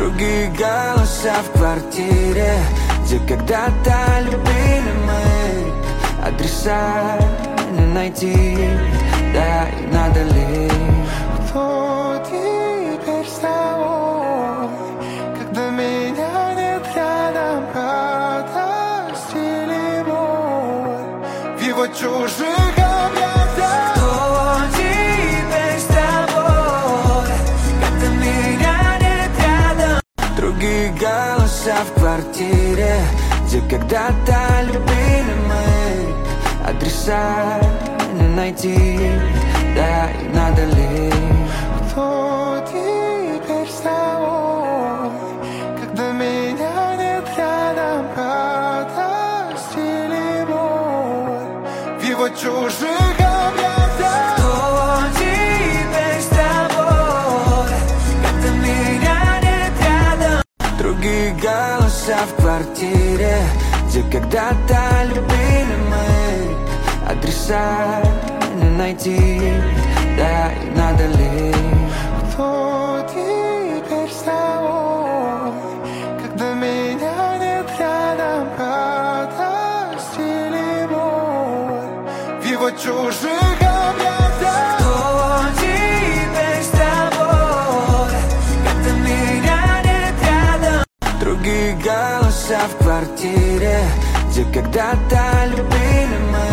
Другие голоса в квартире, где когда-то любили мы. Адреса не найти, да и надо ли? Кто теперь с тобой, когда меня нет рядом? Подостили боль в его чужих объятиях. Кто теперь с тобой, когда меня нет рядом? Другие голоса в квартире, где когда-то любили мы. Адреса не найти, да и надо ли? Кто теперь с тобой, когда меня нет рядом? Подостили боль в его чужих объятиях. Кто теперь с тобой, когда меня нет рядом? Другие голоса в квартире, где когда-то любили мы. Адреса не найти, да и надо ли? Кто теперь с тобой, когда меня нет рядом? Подостили боль в его чужих объятиях. Кто теперь с тобой, когда меня нет рядом? Другие голоса в квартире, где когда-то любили мы.